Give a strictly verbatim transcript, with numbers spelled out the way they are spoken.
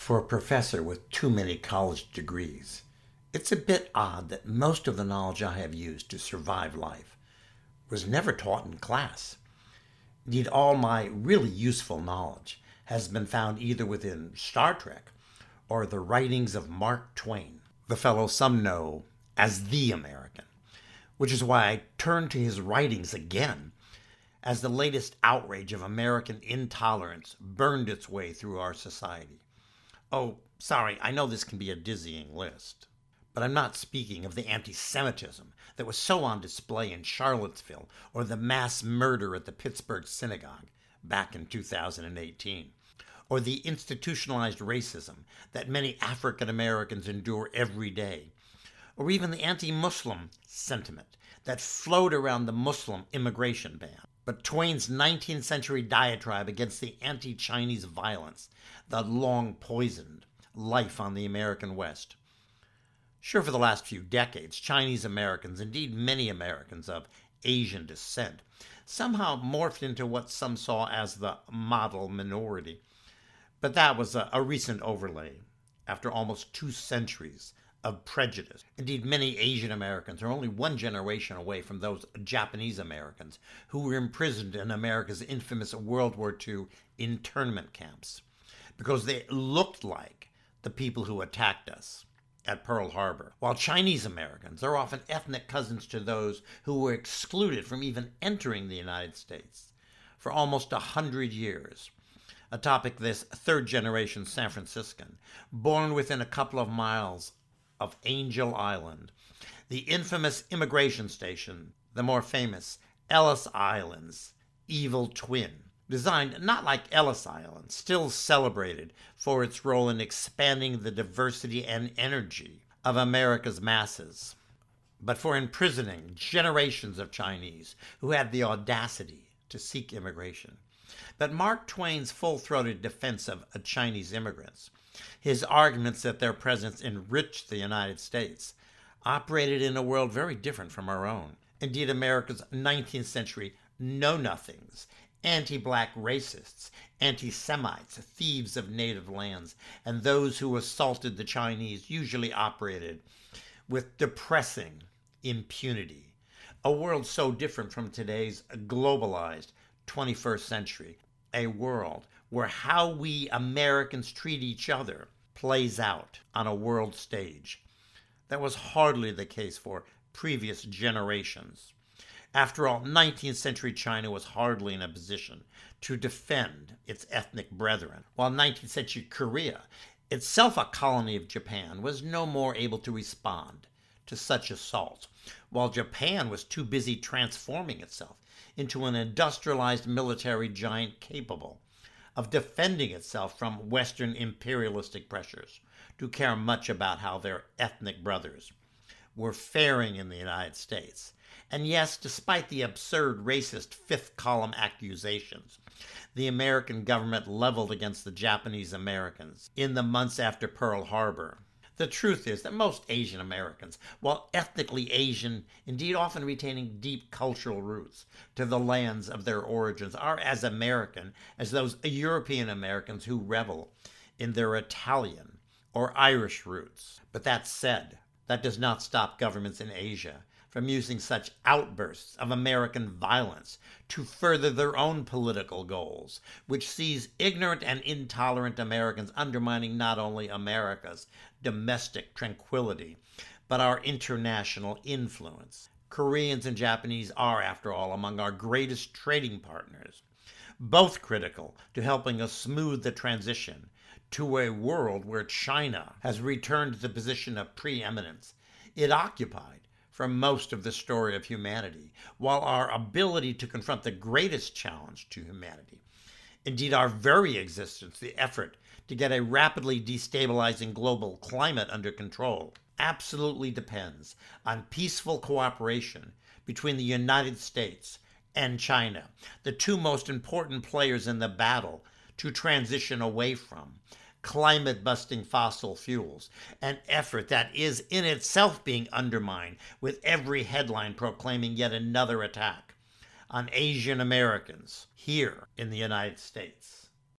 For a professor with too many college degrees, it's a bit odd that most of the knowledge I have used to survive life was never taught in class. Indeed, all my really useful knowledge has been found either within Star Trek or the writings of Mark Twain, the fellow some know as the American, which is why I turn to his writings again as the latest outrage of American intolerance burned its way through our society. Oh, sorry, I know this can be a dizzying list, but I'm not speaking of the anti-Semitism that was so on display in Charlottesville or the mass murder at the Pittsburgh synagogue back in two thousand eighteen, or the institutionalized racism that many African Americans endure every day, or even the anti-Muslim sentiment that flowed around the Muslim immigration ban. But Twain's nineteenth century diatribe against the anti-Chinese violence that long poisoned life on the American West. Sure, for the last few decades, Chinese Americans, indeed many Americans of Asian descent, somehow morphed into what some saw as the model minority. But that was a, a recent overlay after almost two centuries of prejudice. Indeed, many Asian Americans are only one generation away from those Japanese Americans who were imprisoned in America's infamous World War Two internment camps because they looked like the people who attacked us at Pearl Harbor, while Chinese Americans are often ethnic cousins to those who were excluded from even entering the United States for almost a hundred years. A topic this third-generation San Franciscan, born within a couple of miles of Angel Island, the infamous immigration station, the more famous Ellis Island's evil twin, designed not like Ellis Island, still celebrated for its role in expanding the diversity and energy of America's masses, but for imprisoning generations of Chinese who had the audacity to seek immigration. But Mark Twain's full-throated defense of Chinese immigrants, his arguments that their presence enriched the United States, operated in a world very different from our own. Indeed, America's nineteenth century know-nothings, anti-black racists, anti-Semites, thieves of native lands, and those who assaulted the Chinese usually operated with depressing impunity. A world so different from today's globalized twenty-first century, a world where how we Americans treat each other plays out on a world stage. That was hardly the case for previous generations. After all, nineteenth century China was hardly in a position to defend its ethnic brethren, while nineteenth century Korea, itself a colony of Japan, was no more able to respond to such assaults, while Japan was too busy transforming itself into an industrialized military giant capable of defending itself from Western imperialistic pressures to care much about how their ethnic brothers were faring in the United States. And yes, despite the absurd racist fifth column accusations the American government leveled against the Japanese Americans in the months after Pearl Harbor, the truth is that most Asian Americans, while ethnically Asian, indeed often retaining deep cultural roots to the lands of their origins, are as American as those European Americans who revel in their Italian or Irish roots. But that said, that does not stop governments in Asia from using such outbursts of American violence to further their own political goals, which sees ignorant and intolerant Americans undermining not only America's domestic tranquility, but our international influence. Koreans and Japanese are, after all, among our greatest trading partners, both critical to helping us smooth the transition to a world where China has returned to the position of preeminence it occupied for most of the story of humanity, while our ability to confront the greatest challenge to humanity, indeed our very existence, the effort to get a rapidly destabilizing global climate under control, absolutely depends on peaceful cooperation between the United States and China, the two most important players in the battle to transition away from climate-busting fossil fuels, an effort that is in itself being undermined with every headline proclaiming yet another attack on Asian Americans here in the United States.